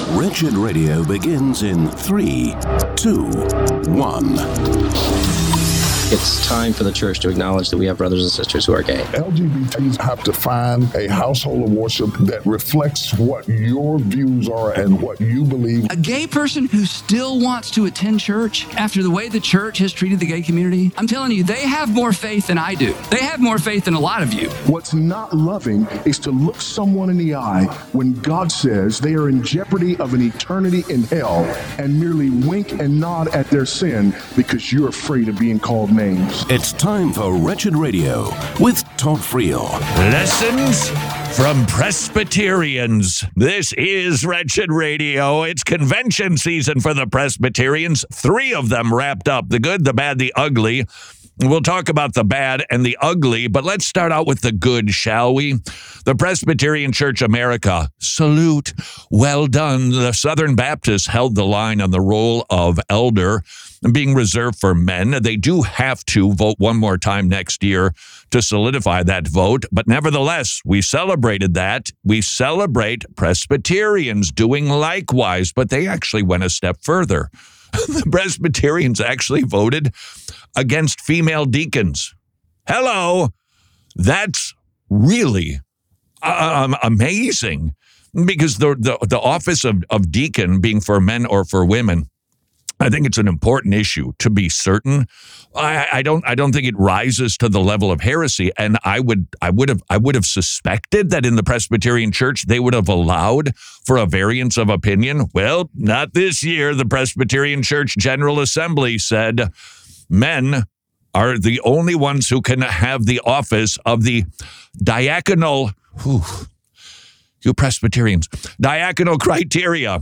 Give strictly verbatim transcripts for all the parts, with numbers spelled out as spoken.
Wretched Radio begins in three, two, one. It's time for the church to acknowledge that we have brothers and sisters who are gay. L G B Ts have to find a household of worship that reflects what your views are and what you believe. A gay person who still wants to attend church after the way the church has treated the gay community, I'm telling you, they have more faith than I do. They have more faith than a lot of you. What's not loving is to look someone in the eye when God says they are in jeopardy of an eternity in hell and merely wink and nod at their sin because you're afraid of being called names. It's time for Wretched Radio with Todd Friel. Lessons from Presbyterians. This is Wretched Radio. It's convention season for the Presbyterians. Three of them wrapped up: the good, the bad, the ugly. We'll talk about the bad and the ugly, but let's start out with the good, shall we? The Presbyterian Church America, salute, well done. The Southern Baptists held the line on the role of elder being reserved for men. They do have to vote one more time next year to solidify that vote, but nevertheless, we celebrated that. We celebrate Presbyterians doing likewise, but they actually went a step further. The Presbyterians actually voted against female deacons. Hello. That's really uh, amazing, because the, the, the office of, of deacon being for men or for women, I think it's an important issue, to be certain. I, I don't I don't think it rises to the level of heresy. And I would I would have I would have suspected that in the Presbyterian Church they would have allowed for a variance of opinion. Well, not this year. The Presbyterian Church General Assembly said men are the only ones who can have the office of the diaconal, whew, you Presbyterians, diaconal criteria.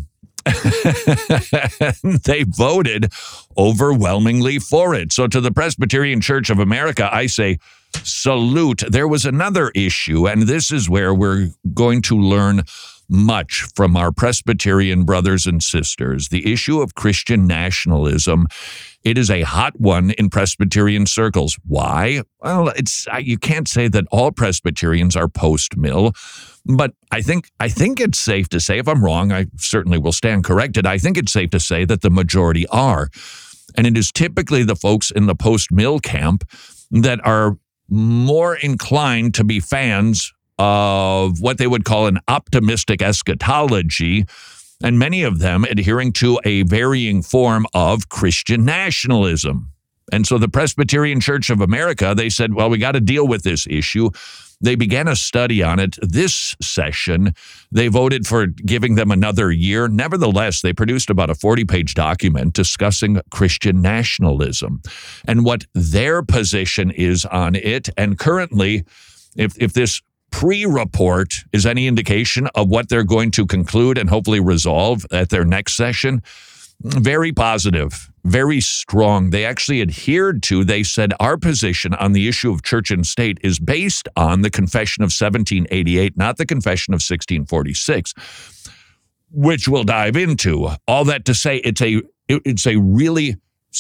They voted overwhelmingly for it. So to the Presbyterian Church of America, I say salute. There was another issue, and this is where we're going to learn much from our Presbyterian brothers and sisters. The issue of Christian nationalism. It is a hot one in Presbyterian circles. Why? Well, it's you can't say that all Presbyterians are post-mill, but I think I think it's safe to say, if I'm wrong, I certainly will stand corrected. I think it's safe to say that the majority are. And it is typically the folks in the post-mill camp that are more inclined to be fans of what they would call an optimistic eschatology, and many of them adhering to a varying form of Christian nationalism. And so the Presbyterian Church of America, they said, well, we got to deal with this issue. They began a study on it this session. They voted for giving them another year. Nevertheless, they produced about a forty-page document discussing Christian nationalism and what their position is on it. And currently, if if this pre-report is any indication of what they're going to conclude and hopefully resolve at their next session, very positive, very strong. They actually adhered to, they said, our position on the issue of church and state is based on the Confession of seventeen eighty-eight, not the Confession of sixteen forty-six, which we'll dive into. All that to say, it's a it's a really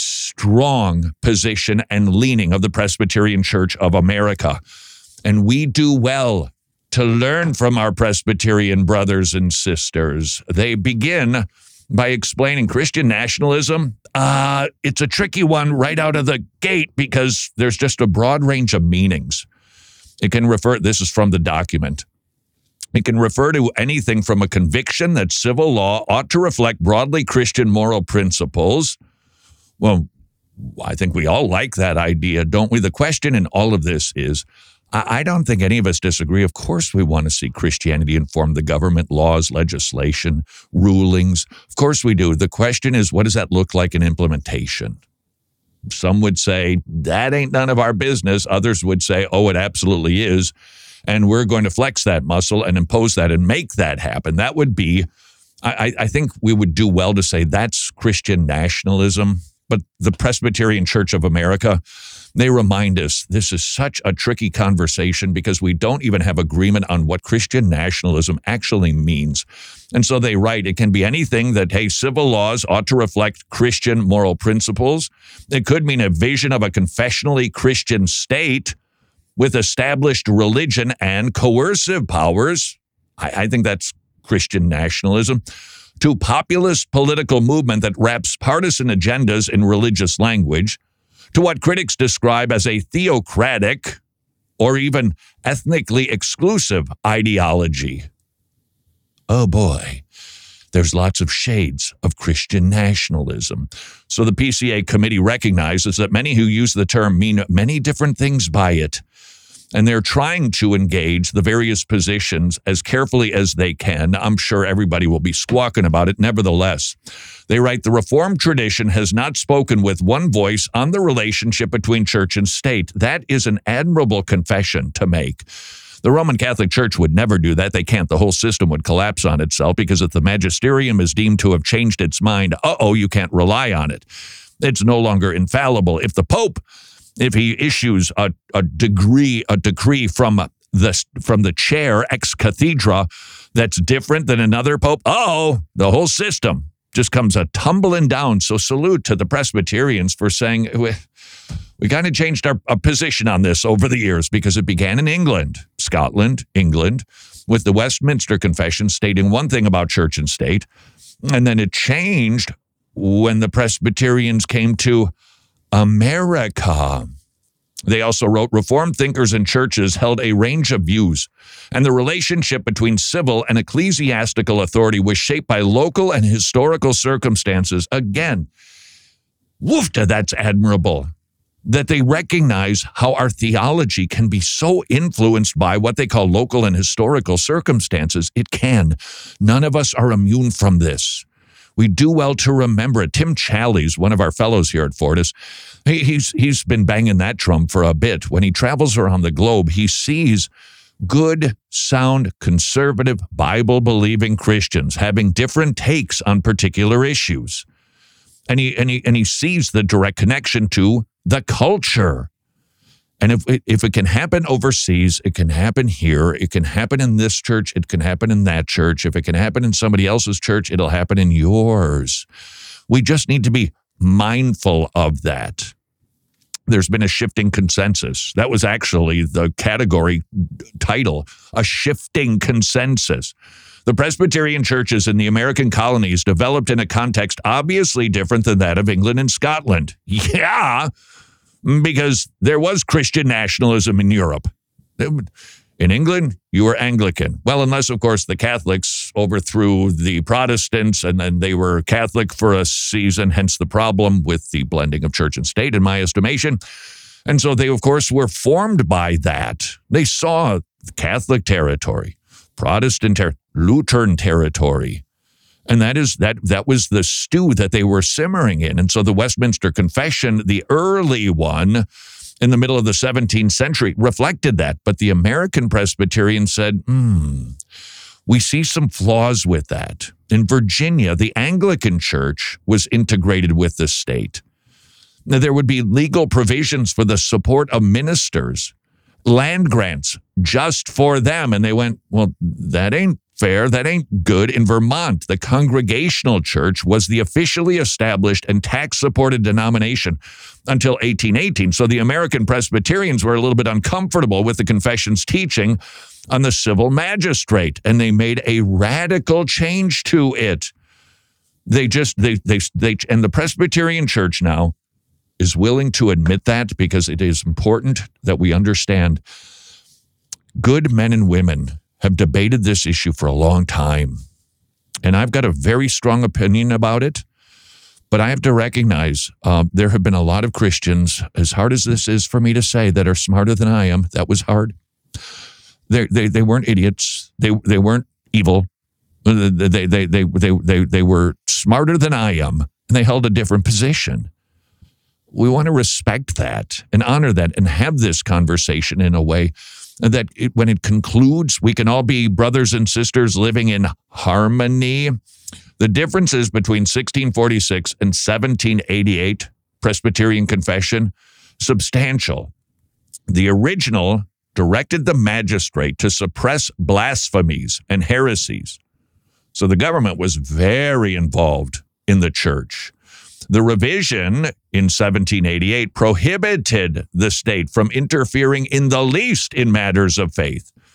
strong position and leaning of the Presbyterian Church of America. And we do well to learn from our Presbyterian brothers and sisters. They begin by explaining Christian nationalism. Uh, it's a tricky one right out of the gate because there's just a broad range of meanings. It can refer, this is from the document, it can refer to anything from a conviction that civil law ought to reflect broadly Christian moral principles. Well, I think we all like that idea, don't we? The question in all of this is, I don't think any of us disagree. Of course, we want to see Christianity inform the government, laws, legislation, rulings. Of course we do. The question is, what does that look like in implementation? Some would say, that ain't none of our business. Others would say, oh, it absolutely is. And we're going to flex that muscle and impose that and make that happen. That would be, I, I think we would do well to say that's Christian nationalism. But the Presbyterian Church of America, they remind us this is such a tricky conversation because we don't even have agreement on what Christian nationalism actually means. And so they write, it can be anything that, hey, civil laws ought to reflect Christian moral principles. It could mean a vision of a confessionally Christian state with established religion and coercive powers. I, I think that's Christian nationalism. to populist political movement that wraps partisan agendas in religious language, to what critics describe as a theocratic or even ethnically exclusive ideology. Oh boy, there's lots of shades of Christian nationalism. So the P C A committee recognizes that many who use the term mean many different things by it, and they're trying to engage the various positions as carefully as they can. I'm sure everybody will be squawking about it. Nevertheless, they write, the Reformed tradition has not spoken with one voice on the relationship between church and state. That is an admirable confession to make. The Roman Catholic Church would never do that. They can't. The whole system would collapse on itself, because if the magisterium is deemed to have changed its mind, uh-oh, you can't rely on it. It's no longer infallible. If the Pope, if he issues a, a degree, a decree from the, from the chair ex cathedra that's different than another pope, oh, the whole system just comes a tumbling down. So salute to the Presbyterians for saying, we, we kind of changed our, our position on this over the years, because it began in England, Scotland, England, with the Westminster Confession stating one thing about church and state. And then it changed when the Presbyterians came to America. They also wrote, Reformed thinkers and churches held a range of views, and the relationship between civil and ecclesiastical authority was shaped by local and historical circumstances. Again, woofta, that's admirable, that they recognize how our theology can be so influenced by what they call local and historical circumstances. It can. None of us are immune from this. We do well to remember it. Tim Challies, one of our fellows here at Fortis, he, he's he's been banging that drum for a bit. When he travels around the globe, he sees good, sound, conservative, Bible-believing Christians having different takes on particular issues. And he and he and he sees the direct connection to the culture. And if it, if it can happen overseas, it can happen here. It can happen in this church. It can happen in that church. If it can happen in somebody else's church, it'll happen in yours. We just need to be mindful of that. There's been a shifting consensus. That was actually the category title, a shifting consensus. The Presbyterian churches in the American colonies developed in a context obviously different than that of England and Scotland. Yeah, because there was Christian nationalism in Europe. In England, you were Anglican. Well, unless, of course, the Catholics overthrew the Protestants, and then they were Catholic for a season, hence the problem with the blending of church and state, in my estimation. And so they, of course, were formed by that. They saw Catholic territory, Protestant territory, Lutheran territory. And that is that that was the stew that they were simmering in. And so the Westminster Confession, the early one in the middle of the seventeenth century, reflected that. But the American Presbyterians said, hmm, we see some flaws with that. In Virginia, the Anglican Church was integrated with the state. Now, there would be legal provisions for the support of ministers, land grants just for them. And they went, well, that ain't fair. That ain't good. In Vermont, the Congregational Church was the officially established and tax-supported denomination until eighteen eighteen. So the American Presbyterians were a little bit uncomfortable with the confession's teaching on the civil magistrate, and they made a radical change to it. They just, they, they, they, and the Presbyterian Church now is willing to admit that, because it is important that we understand good men and women have debated this issue for a long time. And I've got a very strong opinion about it, but I have to recognize uh, there have been a lot of Christians, as hard as this is for me to say, that are smarter than I am. That was hard. They they they weren't idiots. They they weren't evil. They they they they they they, they were smarter than I am, and they held a different position. We want to respect that and honor that and have this conversation in a way that it, when it concludes, we can all be brothers and sisters living in harmony. The differences between sixteen forty-six and seventeen eighty-eight Presbyterian Confession, substantial. The original directed the magistrate to suppress blasphemies and heresies. So the government was very involved in the church. The revision in seventeen eighty-eight prohibited the state from interfering in the least in matters of faith.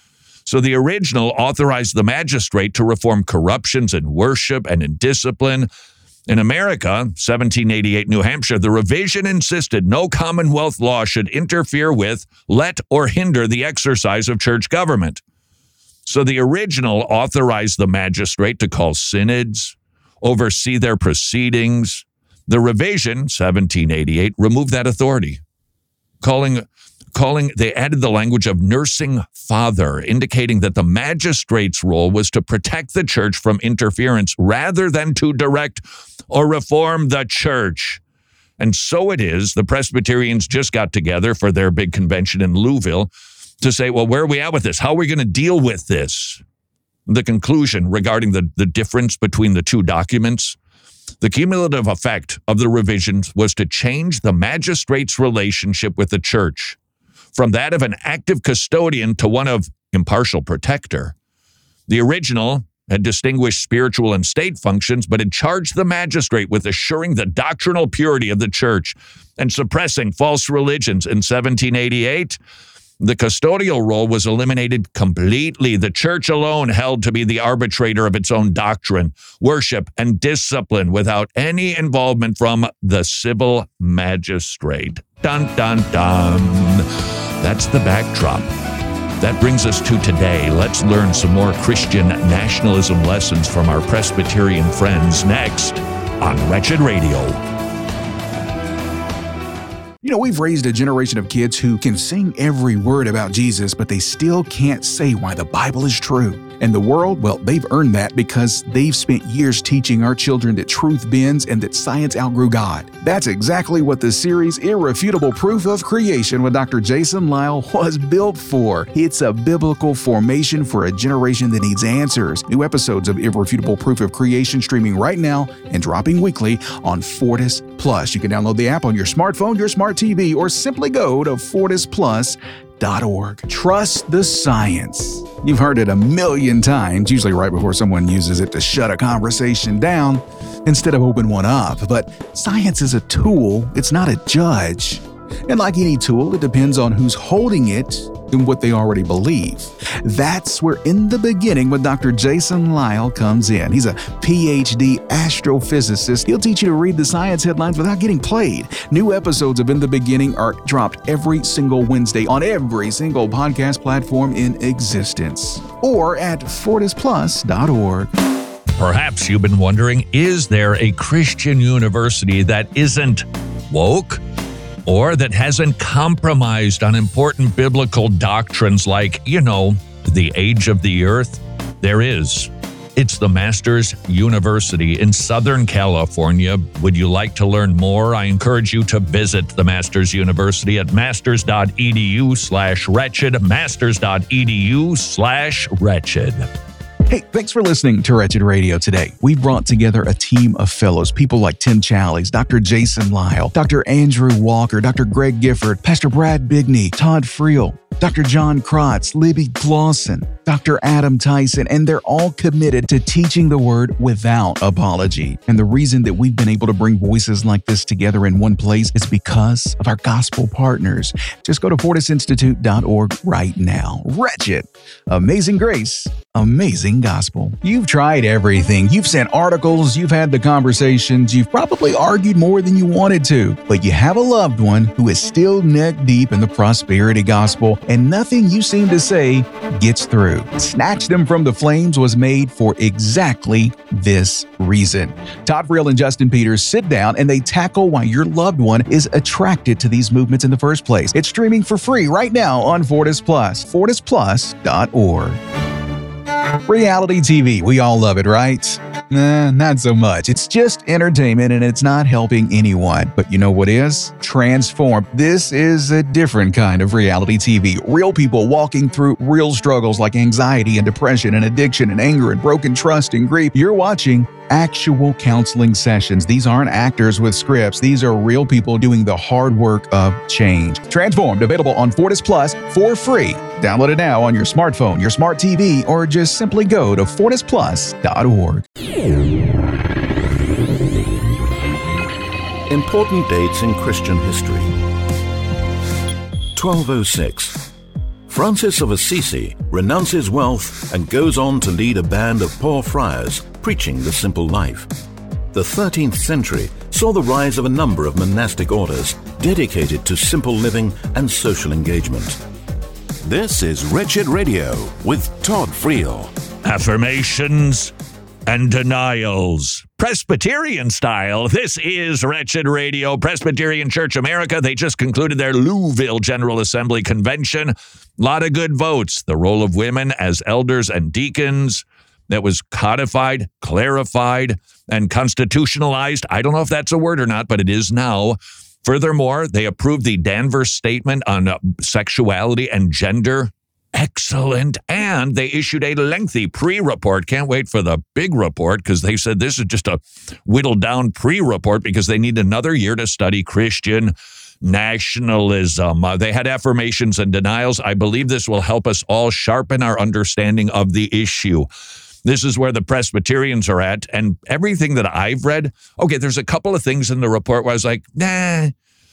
So the original authorized the magistrate to reform corruptions in worship and in discipline. In America, seventeen eighty-eight, New Hampshire, the revision insisted no Commonwealth law should interfere with, let, or hinder the exercise of church government. So the original authorized the magistrate to call synods, oversee their proceedings. The revision, seventeen eighty-eight, removed that authority, calling calling, they added the language of nursing father, indicating that the magistrate's role was to protect the church from interference rather than to direct or reform the church. And so it is, the Presbyterians just got together for their big convention in Louisville to say, well, where are we at with this? How are we going to deal with this? The conclusion regarding the, the difference between the two documents, the cumulative effect of the revisions was to change the magistrate's relationship with the church from that of an active custodian to one of impartial protector. The original had distinguished spiritual and state functions, but had charged the magistrate with assuring the doctrinal purity of the church and suppressing false religions. In seventeen eighty-eight, the custodial role was eliminated completely. The church alone held to be the arbitrator of its own doctrine, worship, and discipline without any involvement from the civil magistrate. Dun, dun, dun. That's the backdrop. That brings us to today. Let's learn some more Christian nationalism lessons from our Presbyterian friends next on Wretched Radio. You know, we've raised a generation of kids who can sing every word about Jesus, but they still can't say why the Bible is true. And the world, well, they've earned that because they've spent years teaching our children that truth bends and that science outgrew God. That's exactly what the series Irrefutable Proof of Creation with Doctor Jason Lisle was built for. It's a biblical formation for a generation that needs answers. New episodes of Irrefutable Proof of Creation streaming right now and dropping weekly on Fortis Plus. You can download the app on your smartphone, your smart T V, or simply go to fortis plus dot org. Trust the science. You've heard it a million times, usually right before someone uses it to shut a conversation down instead of open one up. But science is a tool, it's not a judge. And like any tool, it depends on who's holding it and what they already believe. That's where In the Beginning with Doctor Jason Lisle comes in. He's a P H D astrophysicist. He'll teach you to read the science headlines without getting played. New episodes of In the Beginning are dropped every single Wednesday on every single podcast platform in existence or at fortis plus dot org. Perhaps you've been wondering, is there a Christian university that isn't woke? Or that hasn't compromised on important biblical doctrines like, you know, the age of the earth? There is. It's the Masters University in Southern California. Would you like to learn more? I encourage you to visit the Masters University at masters.edu slash wretched, masters.edu slash wretched. Hey, thanks for listening to Wretched Radio today. We brought together a team of fellows, people like Tim Challies, Doctor Jason Lisle, Doctor Andrew Walker, Doctor Greg Gifford, Pastor Brad Bigney, Todd Friel, Doctor John Krotz, Libby Clausen, Doctor Adam Tyson, and they're all committed to teaching the Word without apology. And the reason that we've been able to bring voices like this together in one place is because of our gospel partners. Just go to fortis institute dot org right now. Wretched, Amazing Grace, Amazing Gospel. You've tried everything. You've sent articles, you've had the conversations, you've probably argued more than you wanted to, but you have a loved one who is still neck deep in the prosperity gospel, and nothing you seem to say gets through. Snatch Them from the Flames was made for exactly this reason. Todd Friel and Justin Peters sit down and they tackle why your loved one is attracted to these movements in the first place. It's streaming for free right now on Fortis Plus, fortis plus dot org. Reality T V, we all love it, right? Nah, not so much. It's just entertainment and it's not helping anyone. But you know what is? Transformed. This is a different kind of reality T V. Real people walking through real struggles like anxiety and depression and addiction and anger and broken trust and grief. You're watching actual counseling sessions. These aren't actors with scripts. These are real people doing the hard work of change. Transformed, available on Fortis Plus for free. Download it now on your smartphone, your smart T V, or just simply go to fortis plus dot org. Important dates in Christian history. twelve oh six. Francis of Assisi renounces wealth and goes on to lead a band of poor friars preaching the simple life. The thirteenth century saw the rise of a number of monastic orders dedicated to simple living and social engagement. This is Wretched Radio with Todd Friel. Affirmations and denials. Presbyterian style. This is Wretched Radio. Presbyterian Church America. They just concluded their Louisville General Assembly Convention. A lot of good votes. The role of women as elders and deacons that was codified, clarified, and constitutionalized. I don't know if that's a word or not, but it is now. Furthermore, they approved the Danvers Statement on uh, sexuality and gender. Excellent. And they issued a lengthy pre-report. Can't wait for the big report because they said this is just a whittled down pre-report because they need another year to study Christian nationalism. Uh, they had affirmations and denials. I believe this will help us all sharpen our understanding of the issue. This is where the Presbyterians are at. And everything that I've read, okay, there's a couple of things in the report where I was like, nah,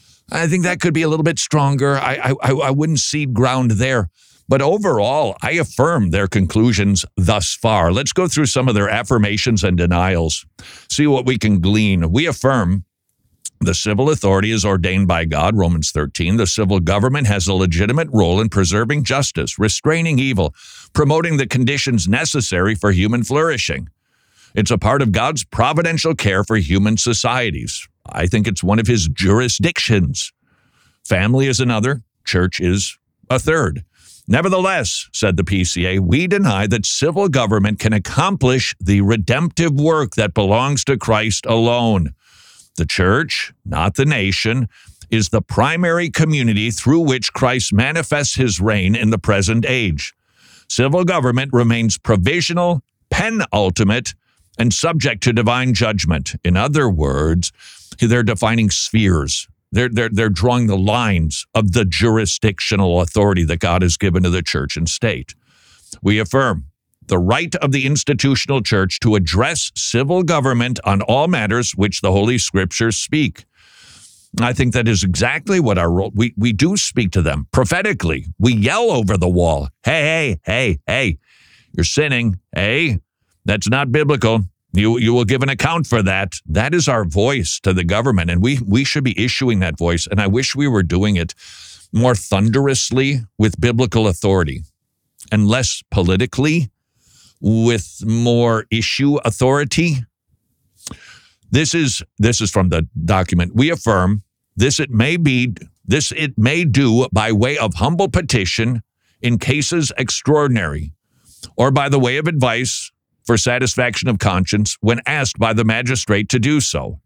I think that could be a little bit stronger. I, I, I wouldn't cede ground there. But overall, I affirm their conclusions thus far. Let's go through some of their affirmations and denials, see what we can glean. We affirm the civil authority is ordained by God, Romans thirteen. The civil government has a legitimate role in preserving justice, restraining evil, promoting the conditions necessary for human flourishing. It's a part of God's providential care for human societies. I think it's one of his jurisdictions. Family is another, church is a third. Nevertheless, said the P C A, we deny that civil government can accomplish the redemptive work that belongs to Christ alone. The church, not the nation, is the primary community through which Christ manifests his reign in the present age. Civil government remains provisional, penultimate, and subject to divine judgment. In other words, they're defining spheres. They're, they're, they're drawing the lines of the jurisdictional authority that God has given to the church and state. We affirm the right of the institutional church to address civil government on all matters which the Holy Scriptures speak. I think that is exactly what our role, we, we do speak to them prophetically. We yell over the wall, hey, hey, hey, hey, you're sinning, hey, that's not biblical. You you will give an account for that. That is our voice to the government, and we we should be issuing that voice, and I wish we were doing it more thunderously with biblical authority and less politically with more issue authority. This is this is from the document. We affirm this it may be this it may do by way of humble petition in cases extraordinary, or by the way of advice for satisfaction of conscience when asked by the magistrate to do so.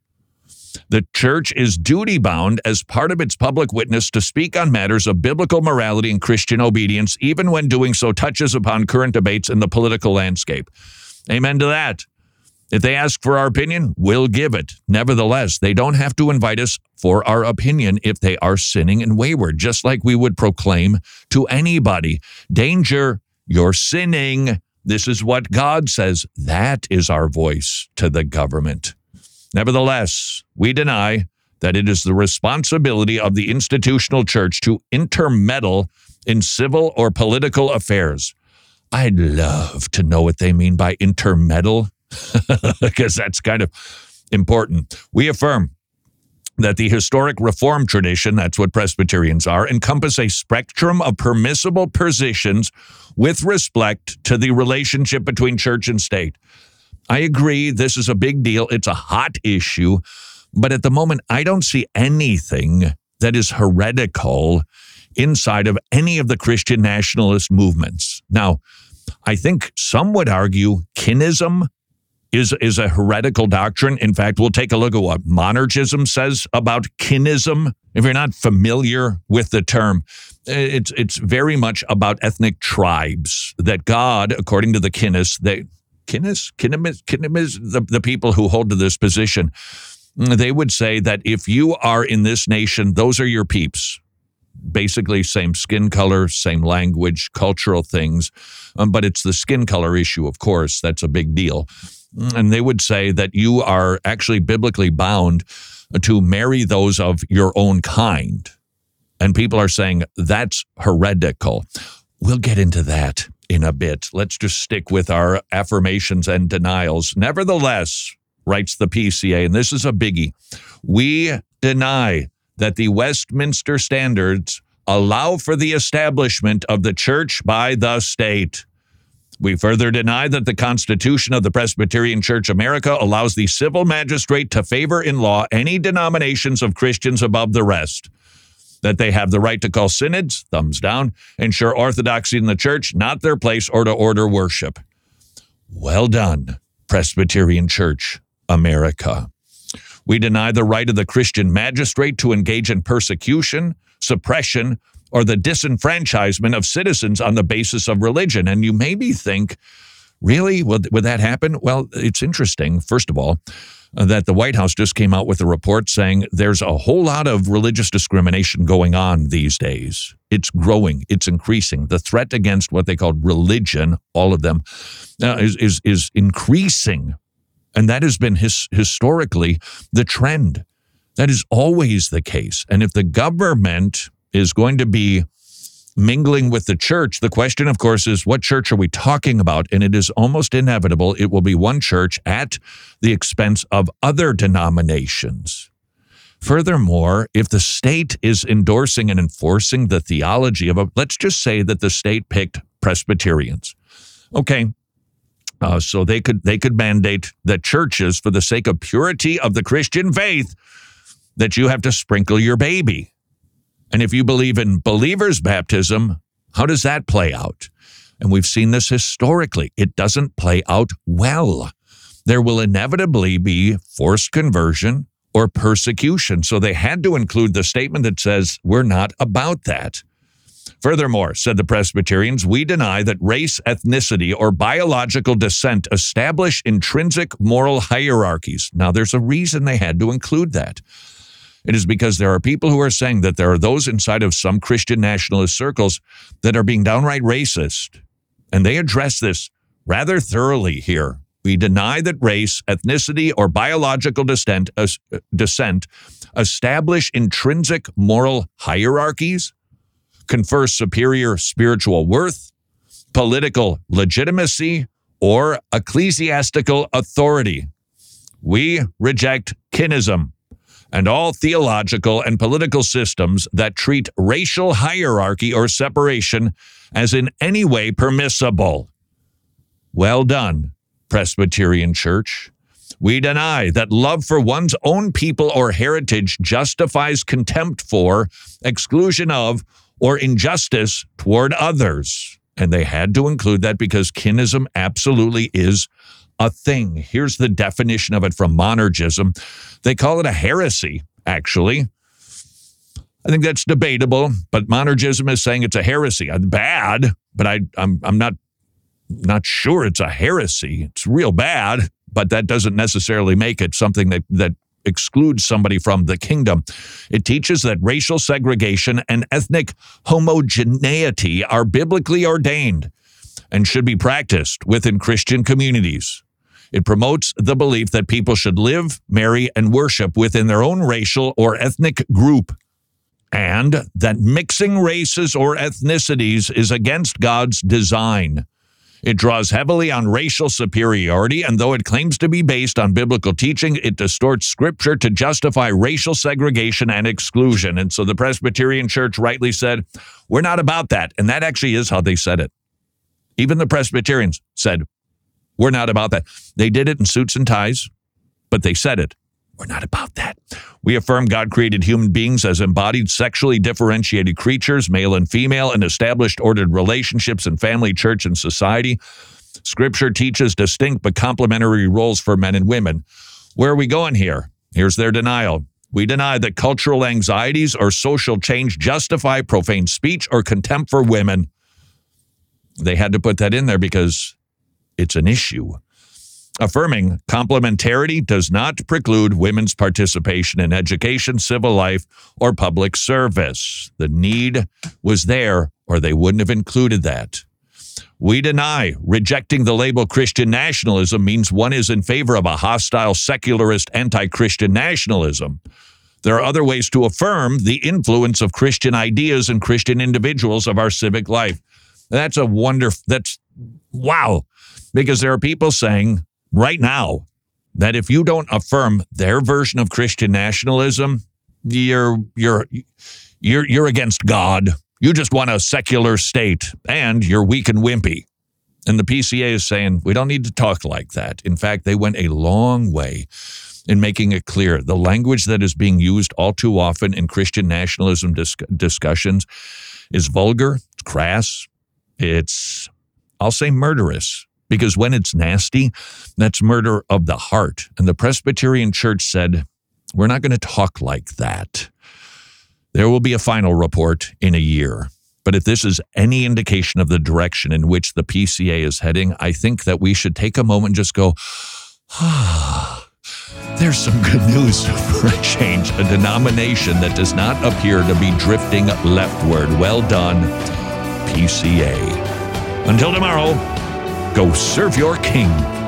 The church is duty-bound as part of its public witness to speak on matters of biblical morality and Christian obedience, even when doing so touches upon current debates in the political landscape. Amen to that. If they ask for our opinion, we'll give it. Nevertheless, they don't have to invite us for our opinion if they are sinning and wayward, just like we would proclaim to anybody. Danger, you're sinning. This is what God says. That is our voice to the government. Nevertheless, we deny that it is the responsibility of the institutional church to intermeddle in civil or political affairs. I'd love to know what they mean by intermeddle, because that's kind of important. We affirm that the historic Reformed tradition, that's what Presbyterians are, encompass a spectrum of permissible positions with respect to the relationship between church and state. I agree, this is a big deal. It's a hot issue. But at the moment, I don't see anything that is heretical inside of any of the Christian nationalist movements. Now, I think some would argue kinism is, is a heretical doctrine. In fact, we'll take a look at what monergism says about kinism. If you're not familiar with the term, it's it's very much about ethnic tribes that God, according to the Kinnis, they Kinnis, Kinnis, Kinnis, the, the people who hold to this position, they would say that if you are in this nation, those are your peeps. Basically, same skin color, same language, cultural things. Um, but it's the skin color issue, of course. That's a big deal. And they would say that you are actually biblically bound to marry those of your own kind. And people are saying that's heretical. we'll get into that in a bit. Let's just stick with our affirmations and denials. Nevertheless, writes the P C A, and this is a biggie, we deny that the Westminster Standards allow for the establishment of the church by the state. We further deny that the Constitution of the Presbyterian Church America allows the civil magistrate to favor in law any denominations of Christians above the rest, that they have the right to call synods, thumbs down, ensure orthodoxy in the church, not their place, or to order worship. Well done, Presbyterian Church America. We deny the right of the Christian magistrate to engage in persecution, suppression, or the disenfranchisement of citizens on the basis of religion. And you maybe think, really, would, would that happen? Well, it's interesting, first of all, uh, that the White House just came out with a report saying there's a whole lot of religious discrimination going on these days. It's growing, it's increasing. The threat against what they call religion, all of them, uh, is, is, is increasing. And that has been his, historically the trend. That is always the case. And if the government is going to be mingling with the church, the question, of course, is what church are we talking about? And it is almost inevitable it will be one church at the expense of other denominations. Furthermore, if the state is endorsing and enforcing the theology of a, let's just say that the state picked Presbyterians. Okay, uh, so they could they could mandate that churches, for the sake of purity of the Christian faith, that you have to sprinkle your baby. And if you believe in believers' baptism, how does that play out? And we've seen this historically. It doesn't play out well. There will inevitably be forced conversion or persecution. So they had to include the statement that says, we're not about that. Furthermore, said the Presbyterians, we deny that race, ethnicity, or biological descent establish intrinsic moral hierarchies. Now, there's a reason they had to include that. It is because there are people who are saying that there are those inside of some Christian nationalist circles that are being downright racist. And they address this rather thoroughly here. We deny that race, ethnicity, or biological descent, uh, descent establish intrinsic moral hierarchies, confer superior spiritual worth, political legitimacy, or ecclesiastical authority. We reject kinism and all theological and political systems that treat racial hierarchy or separation as in any way permissible. Well done, Presbyterian Church. We deny that love for one's own people or heritage justifies contempt for, exclusion of, or injustice toward others. And they had to include that because kinism absolutely is a thing. Here's the definition of it from Monergism. They call it a heresy, actually. I think that's debatable, but Monergism is saying it's a heresy. Bad, but I, I'm, I'm not, not sure it's a heresy. It's real bad, but that doesn't necessarily make it something that, that excludes somebody from the kingdom. It teaches that racial segregation and ethnic homogeneity are biblically ordained and should be practiced within Christian communities. It promotes the belief that people should live, marry, and worship within their own racial or ethnic group, and that mixing races or ethnicities is against God's design. It draws heavily on racial superiority, and though it claims to be based on biblical teaching, it distorts Scripture to justify racial segregation and exclusion. And so the Presbyterian Church rightly said, we're not about that. And that actually is how they said it. Even the Presbyterians said, we're not about that. They did it in suits and ties, but they said it. We're not about that. We affirm God created human beings as embodied, sexually differentiated creatures, male and female, and established ordered relationships in family, church, and society. Scripture teaches distinct but complementary roles for men and women. Where are we going here? Here's their denial. We deny that cultural anxieties or social change justify profane speech or contempt for women. They had to put that in there because it's an issue. Affirming complementarity does not preclude women's participation in education, civil life, or public service. The need was there, or they wouldn't have included that. We deny rejecting the label Christian nationalism means one is in favor of a hostile, secularist, anti-Christian nationalism. There are other ways to affirm the influence of Christian ideas and Christian individuals of our civic life. That's a wonderful, that's, wow. Because there are people saying right now that if you don't affirm their version of Christian nationalism, you're, you're, you're, you're against God. You just want a secular state, and you're weak and wimpy. And the P C A is saying, we don't need to talk like that. In fact, they went a long way in making it clear. The language that is being used all too often in Christian nationalism dis- discussions is vulgar, it's crass, it's, I'll say murderous, because when it's nasty, that's murder of the heart. And the Presbyterian Church said, we're not going to talk like that. There will be a final report in a year. But if this is any indication of the direction in which the P C A is heading, I think that we should take a moment and just go, ah, there's some good news for a change, a denomination that does not appear to be drifting leftward. Well done, P C A. Until tomorrow, go serve your king.